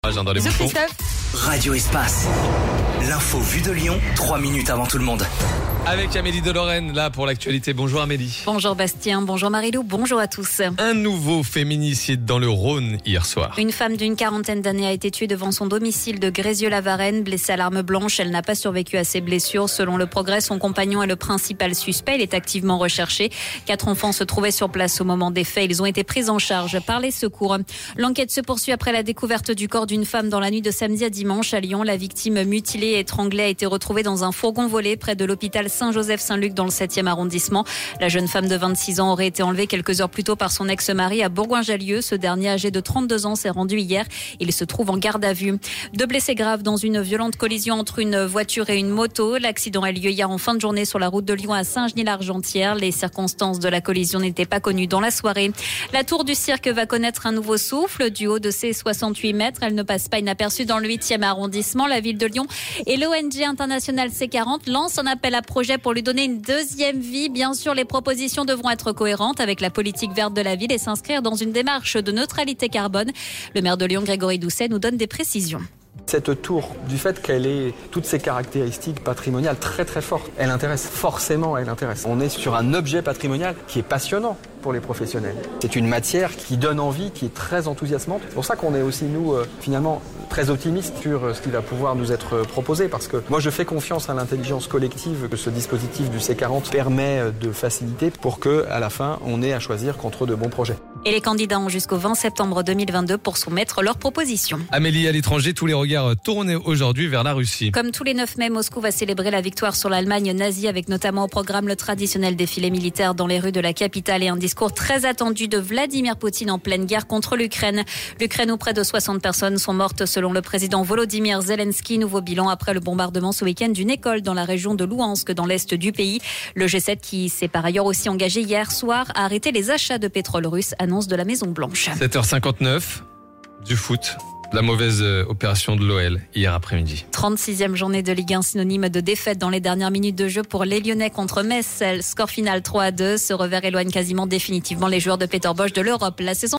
Dans les Bisous bouchons. Christophe. Radio Espace. L'info vue de Lyon, 3 minutes avant tout le monde. Avec Amélie de Lorraine, là pour l'actualité. Bonjour Amélie. Bonjour Bastien, bonjour Marilou, bonjour à tous. Un nouveau féminicide dans le Rhône hier soir. Une femme d'une quarantaine d'années a été tuée devant son domicile de Grézieux-la-Varenne, blessée à l'arme blanche. Elle n'a pas survécu à ses blessures. Selon Le Progrès, son compagnon est le principal suspect. Il est activement recherché. 4 enfants se trouvaient sur place au moment des faits. Ils ont été pris en charge par les secours. L'enquête se poursuit après la découverte du corps d'une femme dans la nuit de samedi à dimanche à Lyon. La victime mutilée et étranglée a été retrouvée dans un fourgon volé près de l'hôpital Saint-Joseph-Saint-Luc dans le 7e arrondissement. La jeune femme de 26 ans aurait été enlevée quelques heures plus tôt par son ex-mari à Bourgoin-Jallieu. Ce dernier, âgé de 32 ans, s'est rendu hier. Il se trouve en garde à vue. 2 blessés graves dans une violente collision entre une voiture et une moto. L'accident a lieu hier en fin de journée sur la route de Lyon à Saint-Genis-l'Argentière. Les circonstances de la collision n'étaient pas connues dans la soirée. La tour du cirque va connaître un nouveau souffle. Du haut de ses 68 mètres, elle ne passe pas inaperçue dans le 8e arrondissement. La ville de Lyon et l'ONG internationale C40 lancent un appel à projet pour lui donner une deuxième vie. Bien sûr, les propositions devront être cohérentes avec la politique verte de la ville et s'inscrire dans une démarche de neutralité carbone. Le maire de Lyon, Grégory Doucet, nous donne des précisions. Cette tour, du fait qu'elle ait toutes ses caractéristiques patrimoniales très très fortes, elle intéresse, forcément elle intéresse. On est sur un objet patrimonial qui est passionnant pour les professionnels. C'est une matière qui donne envie, qui est très enthousiasmante. C'est pour ça qu'on est aussi, nous, finalement, très optimistes sur ce qui va pouvoir nous être proposé, parce que moi je fais confiance à l'intelligence collective que ce dispositif du C40 permet de faciliter pour que, à la fin, on ait à choisir qu'entre de bons projets. Et les candidats ont jusqu'au 20 septembre 2022 pour soumettre leurs propositions. Amélie, à l'étranger, tous les regards tournés aujourd'hui vers la Russie. Comme tous les 9 mai, Moscou va célébrer la victoire sur l'Allemagne nazie avec notamment au programme le traditionnel défilé militaire dans les rues de la capitale et un discours très attendu de Vladimir Poutine en pleine guerre contre l'Ukraine. L'Ukraine où près de 60 personnes sont mortes selon le président Volodymyr Zelensky. Nouveau bilan après le bombardement ce week-end d'une école dans la région de Louhansk dans l'est du pays. Le G7 qui s'est par ailleurs aussi engagé hier soir à arrêter les achats de pétrole russe, annonce de la Maison-Blanche. 7h59, du foot. La mauvaise opération de l'OL hier après-midi. 36e journée de Ligue 1, synonyme de défaite dans les dernières minutes de jeu pour les Lyonnais contre Metz. Score final 3-2. Ce revers éloigne quasiment définitivement les joueurs de Peter Bosz de l'Europe. La saison